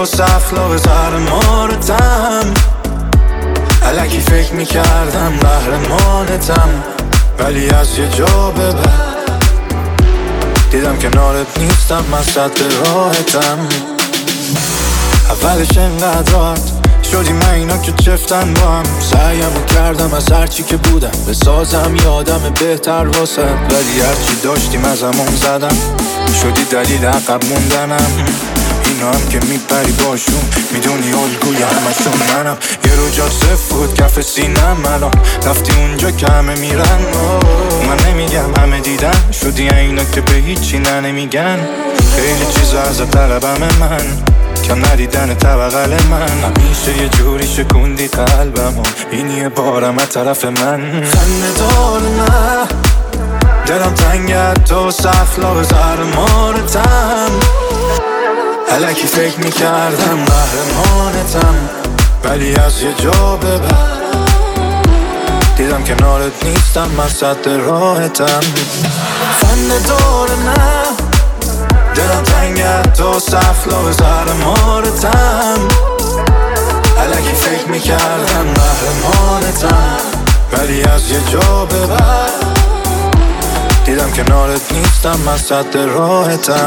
تو سخلا زهر مارتم، الکی فکر میکردم قهرمانتم، ولی از یه جا به بعد دیدم کنارت نیستم، من صد راحتم. اولش انقدر راحت شدی من اینا که چفتن با هم، سعیمو کردم از هرچی که بودم بسازم یادم بهتر واسه، ولی هرچی داشتیم از همون زدم، شدی دلیل عقب موندنم. اینا هم که میپری باشون میدونی الگوی همشون منم، یه رو جات صفر بود کف سینم، الان رفتی اونجا که همه میرن. من نمیگم همه دیدن، شدی اینا که به هیچی نمیگن. خیلی چیزا از طلبم من، کم ندیدن طبقل من، همیشه یه جوری شکوندی قلبم و این یه بارم از طرف من. خنده دار نه دلم تنگت تو سخلا زهر مارتم، الکی فکر میکردم قهرمانتم، ولی از یه جا به بعد دیدم کنارت نیستم، من صد راحتم. خنده دار نه دلم تنگت تو سخلا زهر مارتم، الکی فکر میکردم قهرمانتم، ولی از یه جا به بعد دیدم کنارت نیستم، من صد راحتم.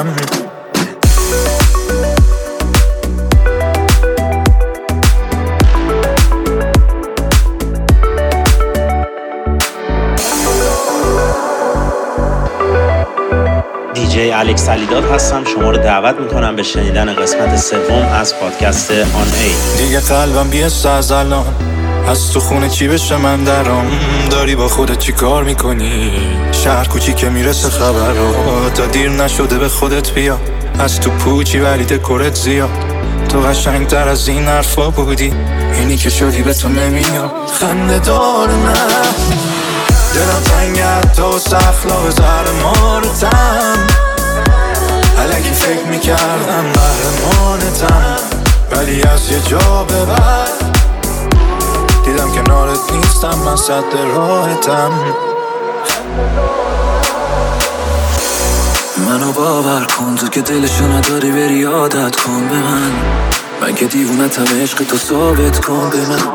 دیجی الکس علیداد هستم، شما رو دعوت میکنم به شنیدن قسمت سوم از پادکست آن ای. دیگه قلبم بیست از الان، از تو خونه چی بشه من درام، داری با خودت چی کار میکنی؟ شهر کوچی که میرسه خبرها، تا دیر نشده به خودت بیا، از تو پوچی ولی دکورت زیاد، تو قشنگ تر از این حرفا بودی، اینی که شدی به تو نمیاد. خنده دار نه دلم تنگت تو سخلا زهر مارتم، الکی فکر میکردم قهرمانتم، ولی از یه جا به بعد دیدم کنارت نیستم، من صد راحتم. منو باور کن تو که دلشو نداری بری عادت کن به من که دیوونتم، عشق تو ثابت کن به من.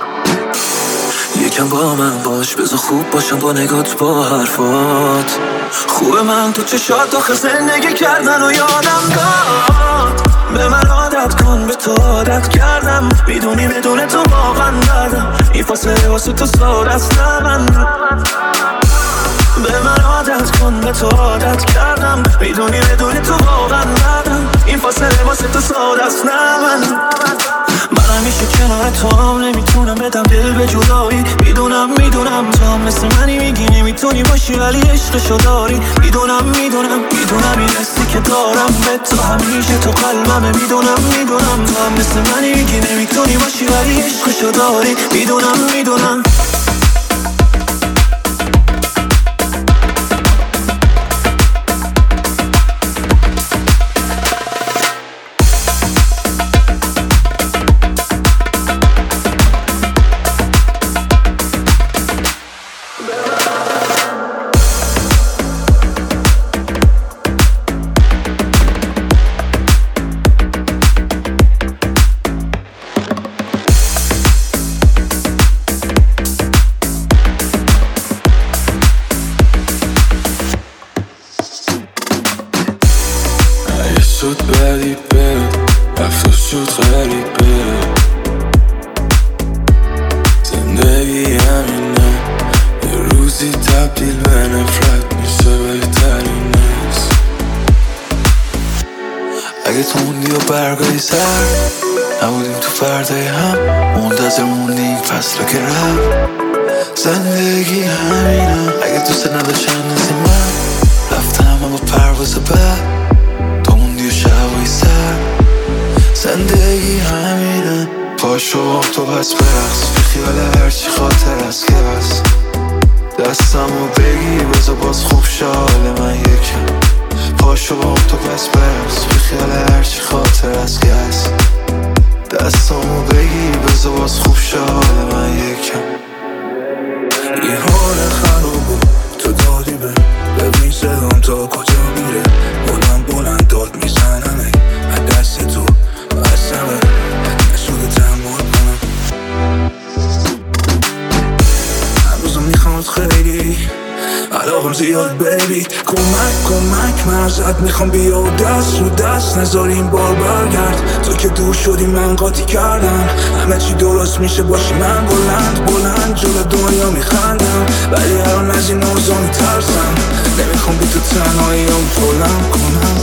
یکم با من باش بذار خوب باشم با نگات با حرفات، خوبه من تو چشات آخه زندگی کردن و یادم داد. به من عادت کن به تو عادت کردم، میدونی بدون تو واقعا دردم، این فاصله واسه تو ساده است نه من. به من عادت کن به تو عادت کردم، میدونی بدون تو واقعا دردم، این فاصله واسه تو ساده است نه من. من همیشه کنار تو هم نمیتونم بدم دل به جدایی، میدونم تو هم مثل منی، میگی نمیتونی باشی ولی عشقشو داری، میدونم این حسی که دارم به تو همیشه تو قلبمه، میدونم تو هم مثل منی، میگی نمیتونی باشی ولی عشقشو داری، میدونم شد غریبه، رفت شد غریبه، زندگی همینه، یه روزی تبدیل به نفرت میشه بهترین نیست. اگه تو موندی و برگای سر نبودیم تو فردای هم، منتظر موندیم فصل که رفت. زندگی همینه، اگه دوست نداشتن نیزی من رفتم اما پرواز بعد شبای سر. زندگی همینه، پاشو تو بس برقص، بی خیال هرچی خاطر است که بس دستمو بگی بذار باز خوب شال من یکم. پاشو تو بس برقص، بی خیال هرچی خاطر است که هست دستمو بگی بذار باز خوب شال من یکم. این حال خرابو تو دادی ببین صدام تا کجا میره، بلند داد میزنم از دست تو اصلا چشمات خیلی علاقم زیاد بیبی. کمک من ازت میخوام بیا و دست رو دست نذاری این بار برگرد. تو که دور شدی من قاطی کردم، همه چی درست میشه باشی من بلند جلو دنیا میخندم، ولی الان از این اوضاع میترسم. نمیخوام بی تو تنهاییام فلم کنم.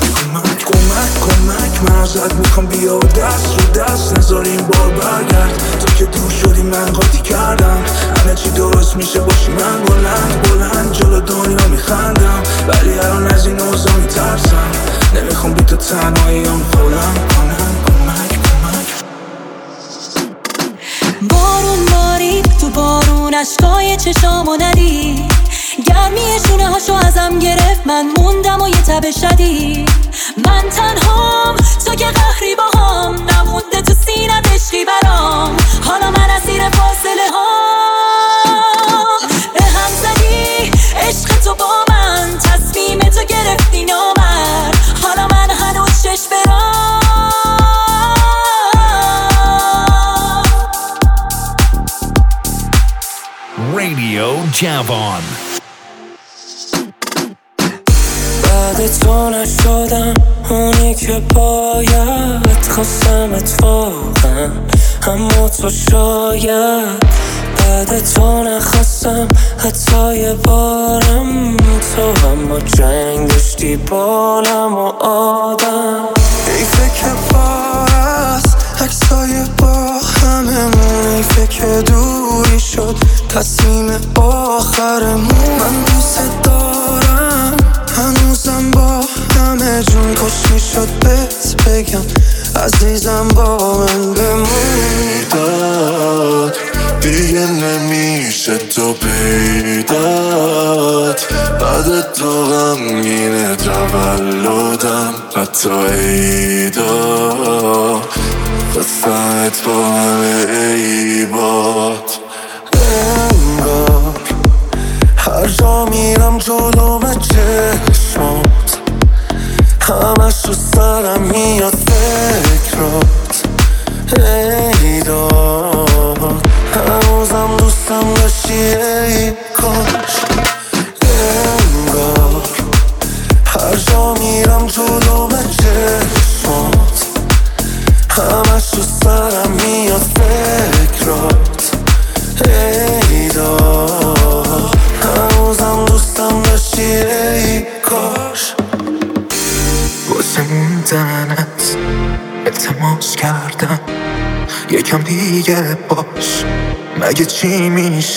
کمک من ازت میخوام بیا و دست رو دست نذاری این بار برگرد. تو که دور شدی من قاطی کردم، همه چی درست میشه باشی من بلند جلو دنیا میخندم، ولی الان از این اوضاع میترسم. نمیخوام بی تو تنهاییام فلم کنم. کمک بارون بارید تو بارون اشکای چشامو ندید، گرمی شونه هاشو ازم گرفت من موندم و یه تب شدید. من تنهام تو که قهری باهام، نمونده تو سینت عشقی برام، حالا من اسیر فاصله هام. به هم زدی عشق تو با من، تصمیم تو گرفتی نامر، حالا من هنوز شش برام. رادیو جوان. بعد تو نشدم اونی که باید، خواستمت واقعا اما تو شاید. بعد تو نخواستم حتی یه بارم، تو هم با جنگ داشتی بالم و آدم. حیفه که بار است عکسای با هممون، حیفه که دوری شد تصمیم آخرمون. من دوست دارم هنوزم با همه جون، کاش میشد بهت بگم عزیزم با من بمونی. داد دیگه نمیشه تو پیدات، بعد تو غمگین تولدم حتی عیدا، قصت با همه عیبات. انگار هر جا میرم جلوم چشمات، همش تو سرم میاد فکرات. ای داد هنوزم دوستم داشتی ای کاش. انگار هر جا میرم جلوم چشمات، همش تو سرم میاد فکرات. ای داد هنوزم دوستم داشتی ای کاش. واسه موندنت التماس کردم یکم دیگه باش، مگه چی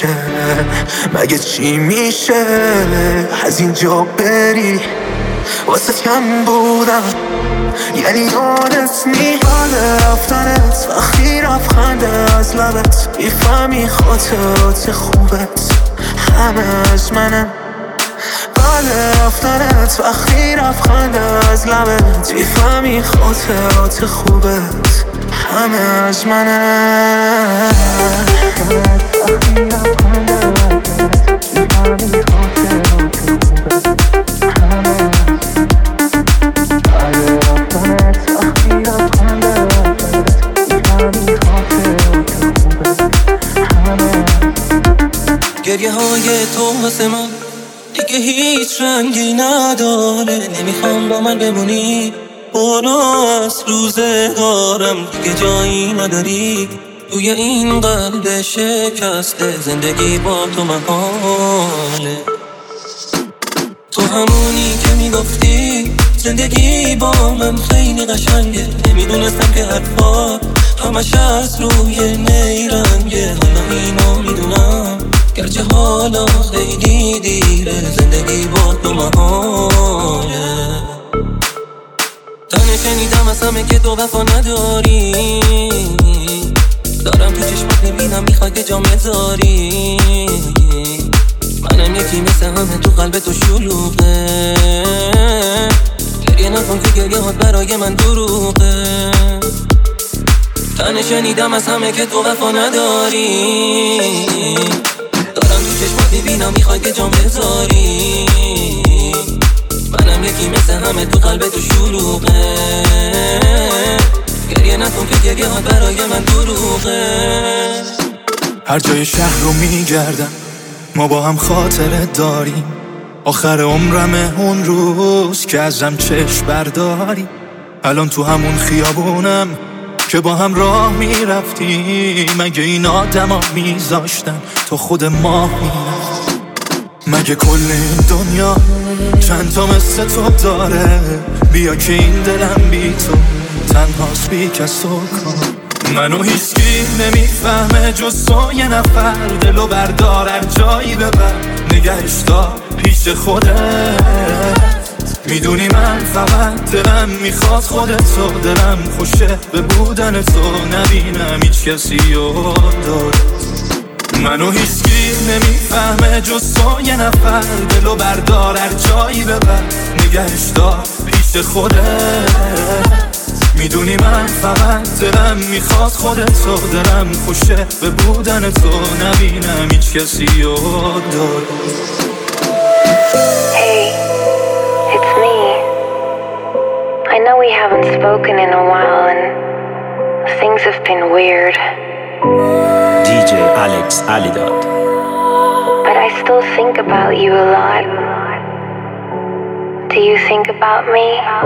میشه از اینجا بری. واسه کم بودم یعنی یادت حال رفتنت، وقتی رفخنده از لبت میفهمی خاطرات خوبت همه از منم. بعد رفتنت وقتی رفخنده از لبت میفهمی خاطرات خوبت همه از منم. گریه های تو واسه من دیگه هیچ رنگی نداره، نمیخوام با من بمونی، برو از روزگارم دیگه جایی نداری. توی این قلب شکسته زندگی با تو محاله. تو همونی که میگفتی زندگی با من خیلی قشنگه، نمیدونستم که حرفات همش از روی نیرنگه. حالا اینو میدونم گرچه حالا خیلی دیره، زندگی با تو محاله. تنه شنیدم از همه که تو وفا نداری، دارم تو چشمات میبینم میخوای که جا مزاری. منم یکی مثل همه تو قلب تو شلوغه، گریه نکن که گریه هات برای من دروغه. تنه شنیدم از همه که تو وفا نداری، دارم تو چشمات میبینم میخوای که جا بذاری. منم یکی مثل همه تو قلب تو شلوغه، گریه نکن که گریه ها برای من دروغه. هر جای شهر رو میگردم ما با هم خاطره داریم، آخر عمرمه اون روز که ازم چشم برداری. الان تو همون خیابونم که با هم راه میرفتیم، مگه این آدم ها میذاشتن تو خود ما میرفت؟ مگه کل این دنیا چند تا مثل تو داره؟ بیا که این دلم بی تو تنهاست، بی کس و کار. منو هیچکی نمیفهمه جز تو، یه نفر دلو بردار هر جایی ببر، نگهش دار پیش خودت. میدونی من فقط دلم میخواد خودتو، دلم خوشه به بودن تو، نبینم هیچ کسی رو دارت. منو هیچکی نمیفهمه جز تو، یه نفر دلو بردار هر جایی ببر، نگهش دار پیش خودت. میدونی من فقط دلم میخواد خودتو، دلم خوشه به بودن تو، نبینم هیچ کسی رو دارت. Hey, it's me. I know we haven't spoken in a while and things have been weird. DJ Alex Alidad. But I still think about you a lot. Do you think about me?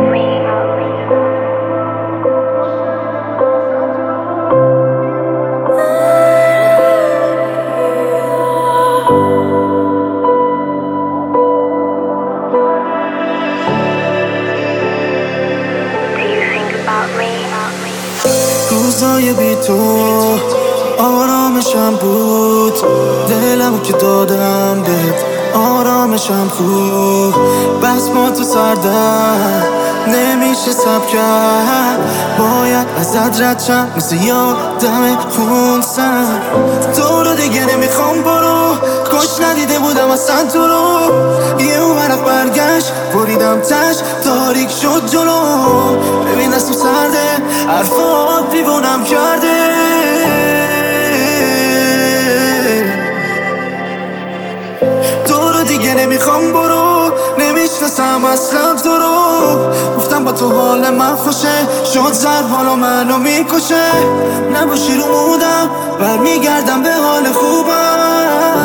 روزای بی تو آرامشم بود، دلمو که دادم بهت آرامشم خوب. بس ما تو سردم نمیشه سب کرد، باید ازت رد شم مثل یادم خونسن. تو رو دیگه نمیخوام برو، کش ندیده بودم اصلا تو رو. یه اون ورق برگشت بریدم تش، تاریک شد جلو. ببین دستم سرده، حرفات دیوونم کرده. تو رو دیگه نمیخوام برو، نمیشناسم اصلا تو رو. گفتم با تو حال من خوشه، شد زد حالا منو میکشه. نباشی رو مودم برمیگردم به حال خوبم.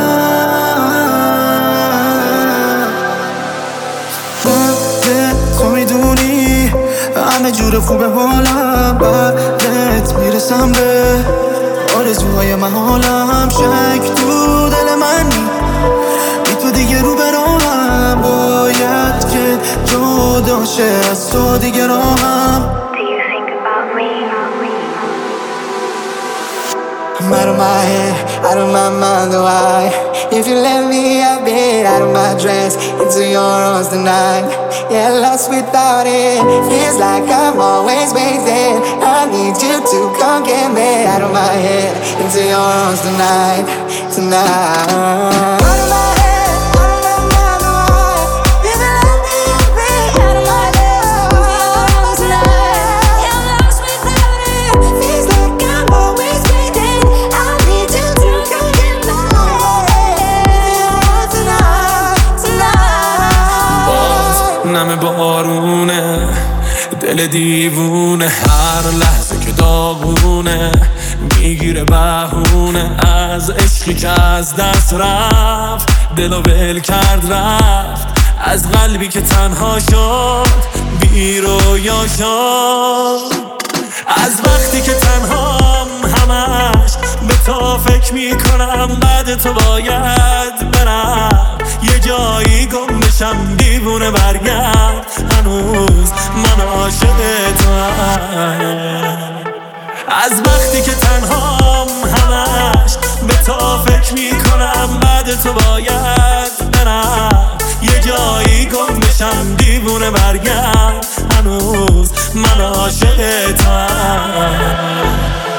تو میدونی همه جور خوبه حالم، بعدت میرسم به آرزوهای من. حالم شک تو دل منی، بی تو دیگه رو به راهم، باید که جدا شه از تو دیگه راهم. Do you think about me? I'm out of my head, out of my mind, why? If you let me, I'll be out of my dress, into your arms tonight. Yeah, lost without it, feels like I'm always waiting. I need you to come get me out of my head, into your arms tonight, tonight. Out of my head, out of my mind, why? If you let me, I'll be out of my head, tonight. Yeah, lost without it, feels like I'm always waiting. I need you to come get me tonight, tonight. نم بارونه، دل دیوونه، هر لحظه که داغونه میگیره بهونه. از عشقی که از دست رفت، دلو ول کرد رفت. از قلبی که تنها شد، بی رویا شد. از وقتی که تنهام همش به تو فکر میکنم، بعد تو باید برم یه جایی گم بشم. دیوونه برگرد، هنوز من عاشق توام. از وقتی که تنهام همش به تو فکر میکنم، بعد تو باید برم یه جایی گم بشم. دیوونه برگرد، هنوز من عاشق توام.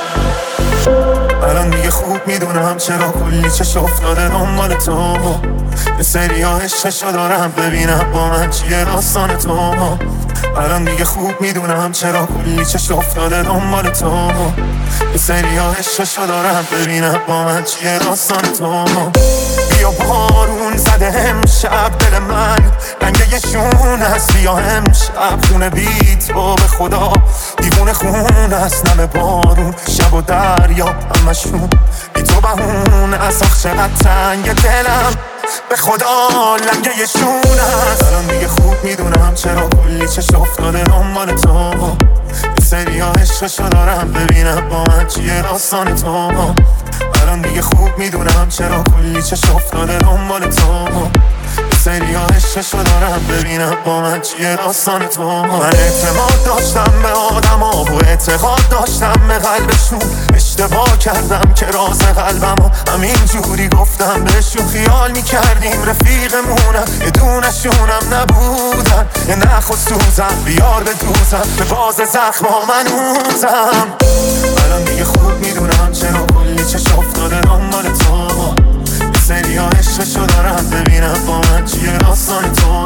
الان دیگه خوب میدونم چرا کلی چش افتاده دنبال تو. یه سری ها عشقشو دارم ببینم با من چیه داستان تو. الان دیگه خوب میدونم چرا کلی چش افتاده دنبال تو. یه سری ها عشقشو دارم ببینم با من چیه داستان تو. بیا بارون زده امشب دل من رنگ یه شون هست. بیا امشب خونه بی تو به خدا دیوونه خون هست. نم بارون شب و دریا همشون بی تو بهونه هست، آخ چقدر تنگ دلم، به خدا لنگه یه شون هست. الان دیگه خوب میدونم چرا کلی چشم افتاده دنبال تو، یه سری ها عشقشو دارم ببینم با من چیه داستان تو. الان دیگه خوب میدونم چرا کلی چشم افتاده دنبال تو، یه سری ها عشقشو دارم ببینم با من چیه داستان تو. من اعتماد داشتم به آدم ها و اعتقاد داشتم به قلبشون، اشتباه کردم که راز قلبم همین جوری گفتم بهشون. خیال میکردیم رفیقمونم، یه دونشونم نبودن، یه نخ و سوزم بیار به دوزم، به باز زخم ها من اوزم. الان دیگه خوب میدونم چرا کلی چشم افتاده دنبال تو، یه سری ها عشقشو دارم ببینم با من چیه داستان تو.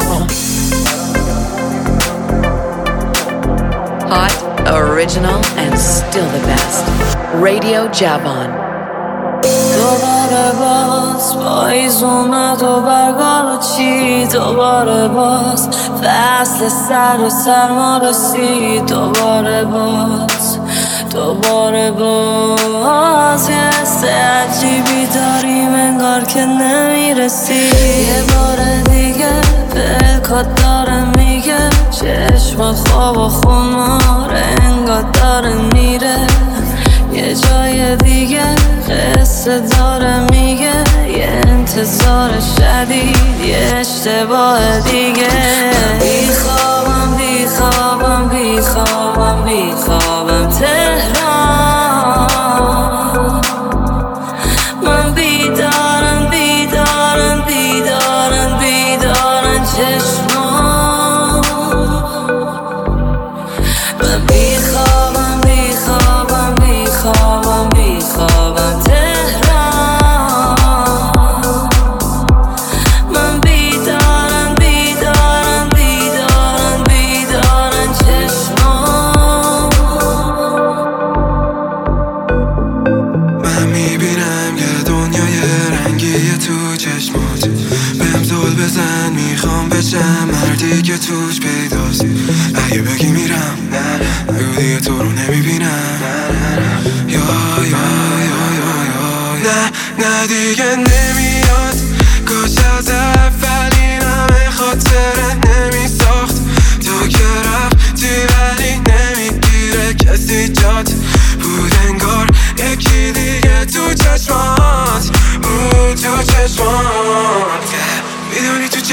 Hot, original, and still the best. Radio Javon. دوباره باز پاییز اومد و برگا چی، دوباره باز فصل سر و سرما رسید، دوباره باز یه حس عجیبی داریم انگار که نمیرسی. یه بار دیگه پلکات داره میگه چشمات خواب و خمار انگار داره میره، یه جای دیگه قصه داره میگه یه انتظار شدید، یه اشتباه دیگه. بیخوابم تهران، من بیدارن چشمان، من بیخوابم تهران، من بیدارن چشمان. من میبینم یه دنیای رنگی تو چشمات، بهم زل بزن میخوام بشم مردی که توش پیداست. اگه بگی میرم بگو دیگه تو رو نمیبینم، یا نه دیگه نمیاد. کاش از اولین همه خاطره نمیساخت، تو که رفتی ولی نمیگیره کسی جات بود انگار یکی دیگه تو چشمات بود، تو چشمات. میدونی تو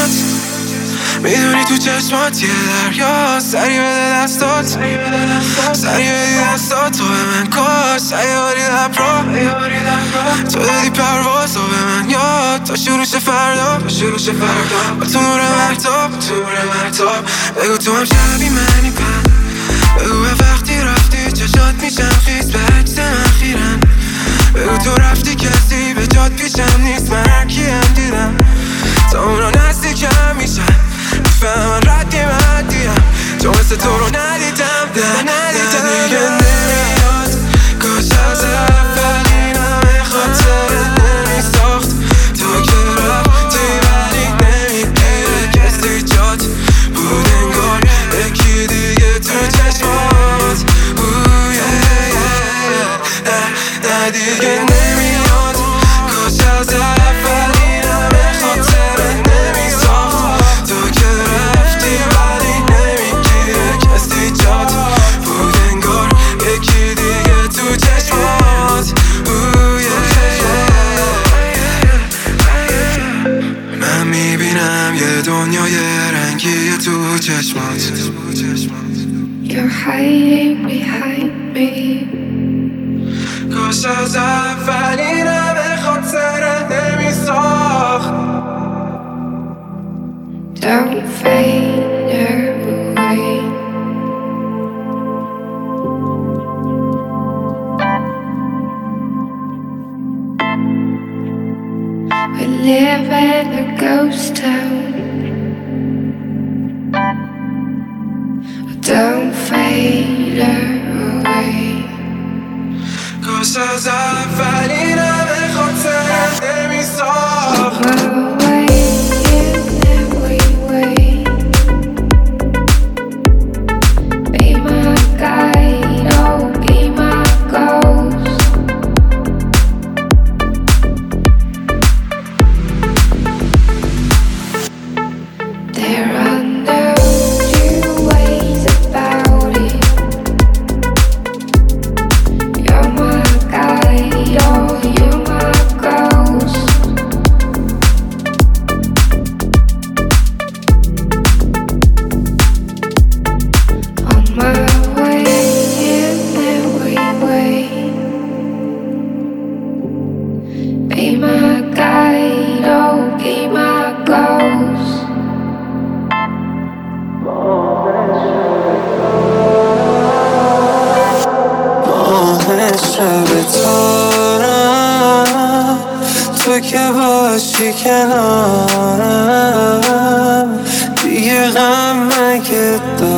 چشمات یه دریا سری بده دستات، سری بدی دستات تو به من کاش سیاری لبرا، تو دادی پرواز و به من یاد تا شروع فردا با تو نور مرتاب بگو تو هم شبی منی پن، بگو به وقتی رفتی چشات میشم خیز به عکس من خیرم، بگو تو رفتی کسی به جات پیشم نیست، من هرکیم دیدم تا اونا نزدیکم میشن میفهمن ردی من دیم، تو مثل تو رو ندیدم دیگه نمیاد. کاش از اولین همه خاطره نمیساخت، تو که رفتی ولی نمیگیره کسی جات بود انگار یکی دیگه تو چشمات. نه دیگه نمیاد. کاش از اولین همه خاطره نمیساخت، تو که رفتی ولی نمیگیره کسی جات بود انگار یکی دیگه تو چشمات. من میبینم یه دنیای رنگی تو چشمات. You're hiding behind me. کاش از اولین همه خاطره نمیساخت. Don't fade away. We live in a ghost town. Don't fade away. کاش از اولین همه خاطره نمیساخت. که باشی کنارم دیگه غم مگه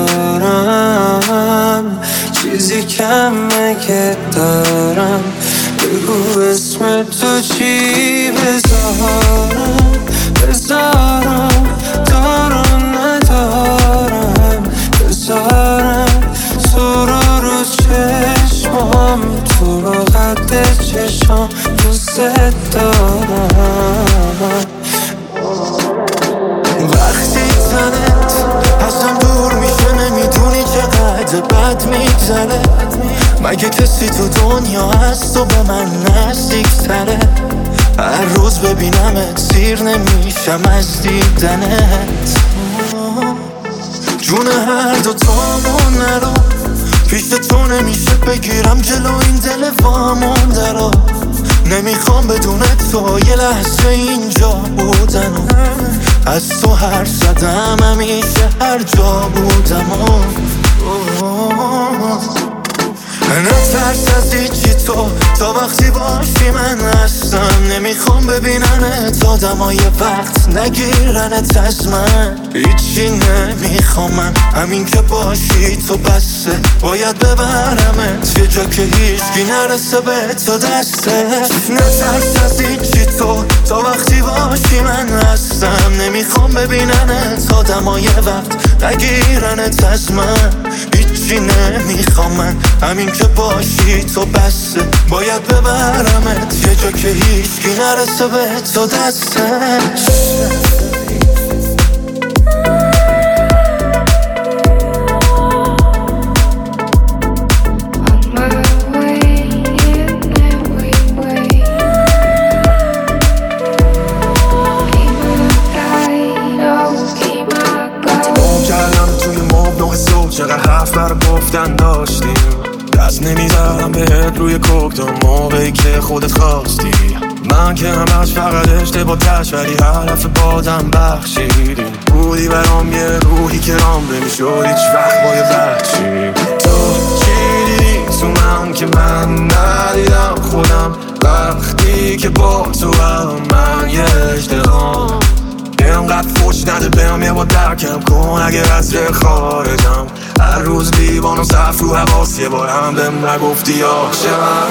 دارم چیزی کم مگه دارم بگو اسم تو چی بذارم دارم ندارم بذارم تو رو چشمام تو رو قد چشم دوست دارم وقتی تنت ازم دور میشه نمیدونی چقدر بد میگذره مگه کسی تو دنیا هست و به من نزدیک تره هر روز ببینمت سیر نمیشم از دیدنت جون هر دو تامون نرو پیش تو نمیشه بگیرم جلو این دل وامونده رو نمیخوام بدون تو یه لحظه اینجا بودن از تو حرف زدم همیشه هر جا بودم نترس از هیچی تو تا وقتی باشی من هستم نمیخوام ببیننت آدمای وقت نگیرنت از من هیچی نمیخوام من همین که باشی تو بسه باید ببرمت یه جا که هیچکی نرسه به تو دسته نترس از هیچی تو تا وقتی باشی من هستم نمیخوام ببیننت آدمای وقت نگیرنت از من هیچی نمیخوام من همین که باشی تو بسه باید ببرمت یه جا که هیچکی نرسه به تو دسته چقدر حرف برای گفتن داشتیم دست نمیذارم بهت روی کوکتون موقعی که خودت خواستی من که همش فقط اشتباه تش ولی حرف بازم بخشیدی بودی برام یه روحی که رام نمیشد هیچ وقت با یه بخشی تو چی دیدی تو من که من ندیدم خودم وقتی که با تو هم من یه اشتغام اینقدر فوش نده بهم یه با درکم کن اگر از ره خارجم هر روز لیوان و صف رو حواس یه بار هم بهم نگفتی عاشقم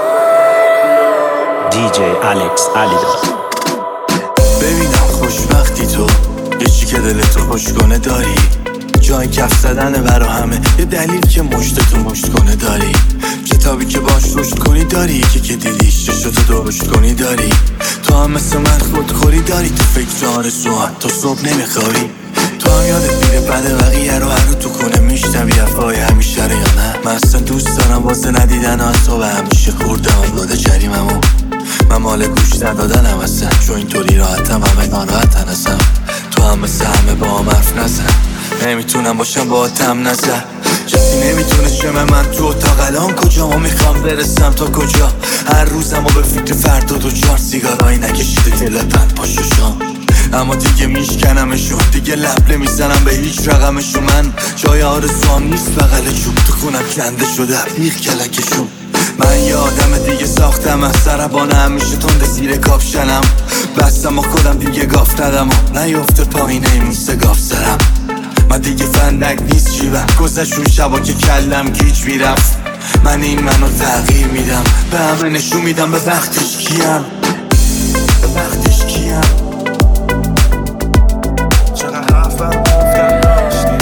دیجی الکس علیدار ببینم خوشبختی تو یه چی که دلتو خوش کنه داری جای کف زدنه برا همه یه دلیل که مشتتو مشت کنه داری کتابی که باش رشد کنی داری یکی که دیدیش چشتو درشت کنی داری تو هم مثل من خودخوری داری تو فکر آرزو تا صبح نمیخوابی تو هم یادت میره بعد بقیه رو هر رو تو کنه میشنوی حرفای همیشه رو یا نه من اصلا دوست دارم واسه ندیدن اعصاب همیشه خوردم داده جریممو من مال گوش ندادنم اصلا چون اینطوری راحتم همه ناراحتن اصلا تو هم مثل همه با هم حرف نزن نمیتونم باشم با آتم نزن کسی نمیتونه شمه من تو اتاق الان کجا ما میخوام برسم تا کجا هر روزم و به فکر فردا دو چار سیگارایی نکشیده دلتن پاشوشان اما دیگه میشکنمشون دیگه لب نمیزنم به هیچ رقمشون من جای آرزوام نیست بغل چوب تو خونم کنده شده بیخ کلکشون من یه آدم دیگه ساختم از سربانه همیشه تنده زیر کاپشنم بستم و خودم دیگه گاف ندم و نیفته پایینه این گاف سرم من دیگه فندک نیست جیبم گذشون شبا که کلم گیج میرفت من این منو تغییر میدم به همه نشون میدم به وقتش کیم به وقتش کیم چقدر حرف برای گفتن داشتی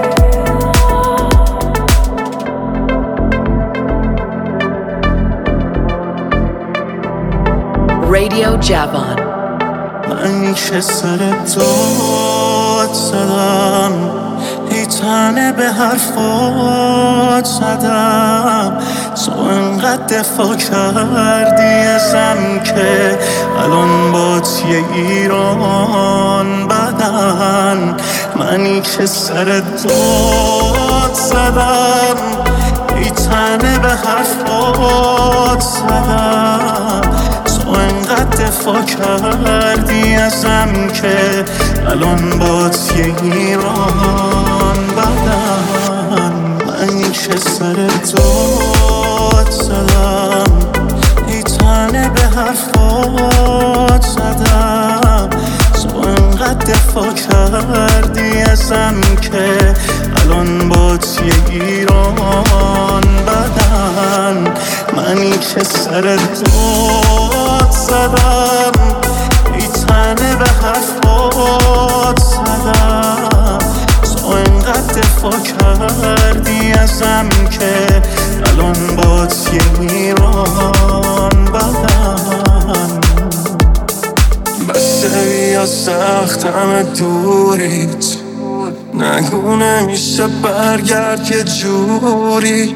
Radio Javan. من که سر داد زدم ای تنه به حرفات زدم تو انقدر دفاع کردی ازم که الان با یه ایران بدن منی که سر داد زدم ای تنه به حرفات زدم تو انقدر دفاع کردی ازم که الان باز یه ایران بدن من که سر داد زدم ای تنه به حرفات زدم، تو انقدر دفاع کردی ازم که الان باد یه ایران بدن. منی که سر داد زدم، ای تنه به حرفات زدم، تو انقدر دفاع کردی ازم که الان باد یه ایران بدن. بسته بیا سختم دوریت، نگو نمیشه برگرد یه جوری.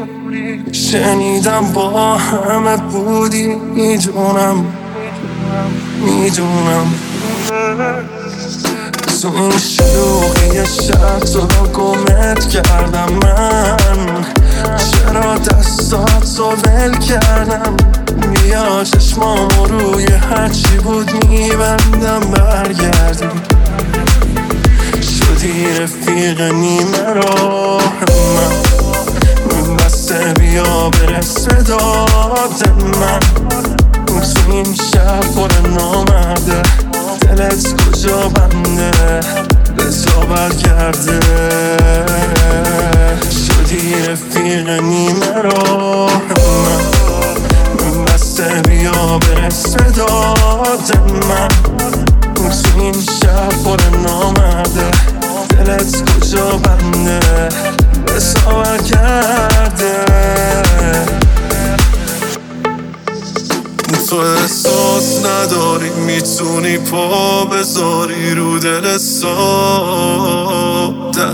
شنیدم با همه بودی، میدونم تو این شلوغی شب تو رو گمت کردم. من چرا دستاتو ول کردم؟ بیا چشمامو روی هرچی بود میبندم، برگردی شدی رفیق نیمه راه من. بسته بیا برسه داد من، تو این شب پر نامرده، دلت کجا بنده بزا برگرده. شدی رفیق نیمه راه من، بسته بیا برسه داد من، تو این شب پر نامرده، دلت کجا بنده بزا برگرده. تو احساس نداری میتونی پا بذاری رو دل ساده،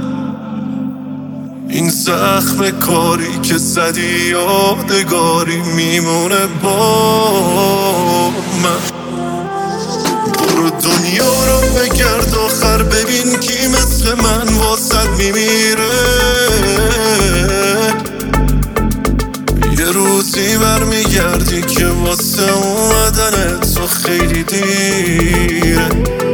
این زخم کاری که زدی یادگاری میمونه با من. برو دنیا رو بگرد آخر ببین کی مثل من واسد میمیره. یه روزی برمیگردی که واسه اومدن تو خیلی دیره.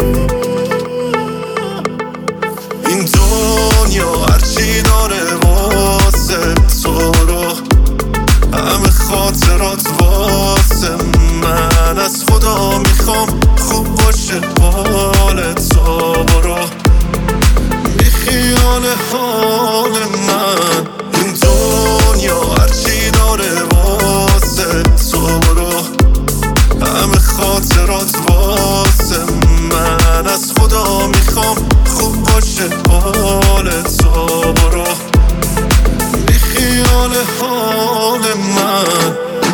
این دنیا هرچی داره واسه تو رو، همه خاطرات واسه من. از خدا میخوام خوب باشه حال تو، برو بی خیال حال من. این دنیا هرچی داره واسه تو برو، همه خاطرات واسه من. از خدا میخوام خوب باشه حال تو، برو بی خیال حال من.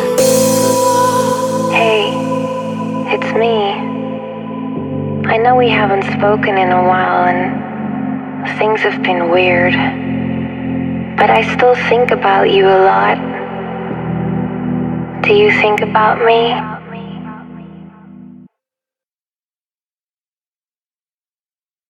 Hey, it's me. I know we haven't spoken in a while and things have been weird, but I still think about you a lot. Do you think about me?